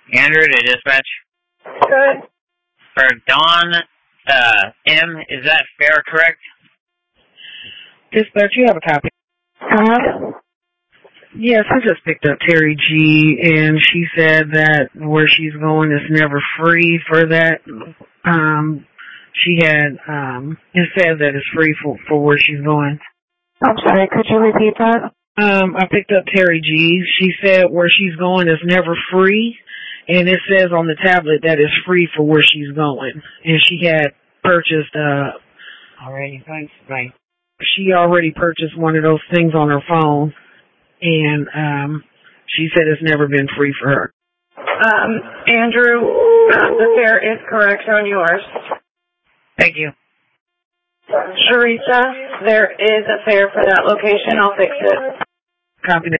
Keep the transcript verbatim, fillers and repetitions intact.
Andrew to dispatch. Good. For Dawn uh, M, is that fair, correct? Dispatch, you have a copy. Uh-huh. Yes, I just picked up Terry G, and she said that where she's going is never free for that. Um, she had, um, it said that it's free for, for where she's going. I'm sorry, could you repeat that? Um, I picked up Terry G. She said where she's going is never free, and it says on the tablet that it's free for where she's going. And she had purchased, uh, already, thanks, right. She already purchased one of those things on her phone. And um, she said it's never been free for her. Um, Andrew, uh, the fare is correct on yours. Thank you. Sharissa, there is a fare for that location. I'll fix it. Copy that.